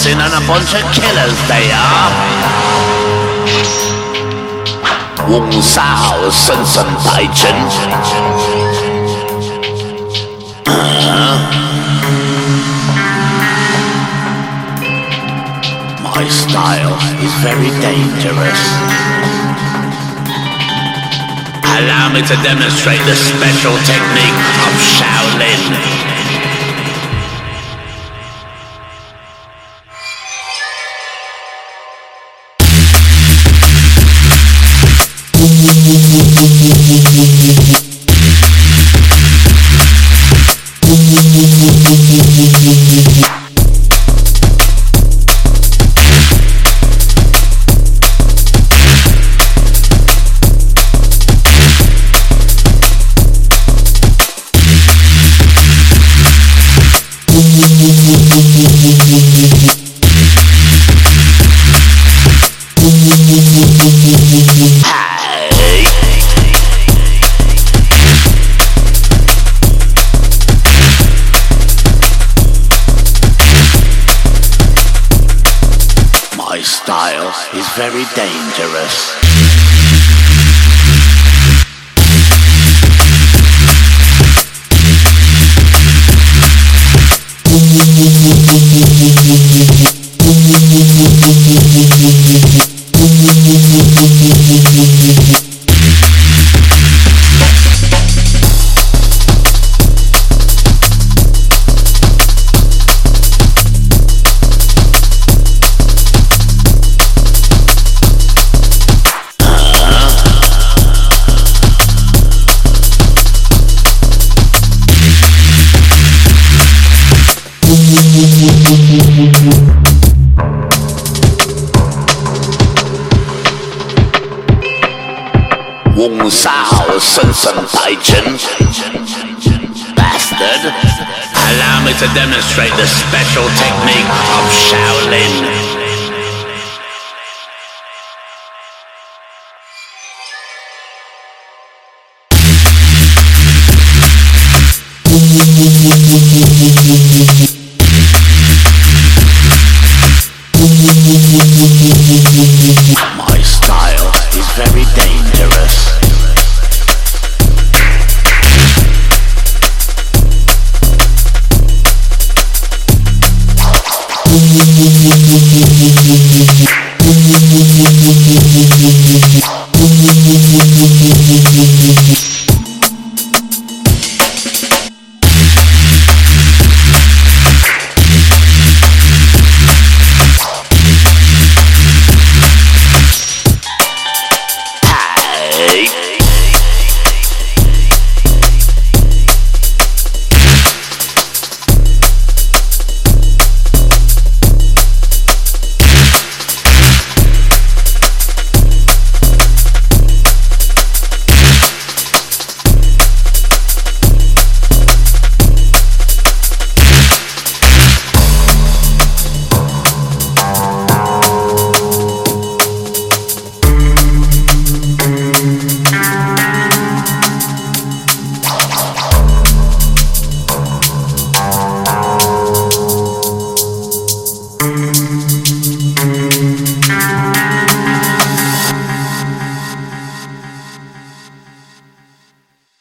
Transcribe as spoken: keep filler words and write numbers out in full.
assassin and a bunch of killers they are. 黃沙後神神大陣。My style is very dangerous. Allow me to demonstrate the special technique of Shaolin. My style is very dangerous. Wong Sao Sun Sun Taijin. Bastard. Allow me to demonstrate the special technique of Shaolin.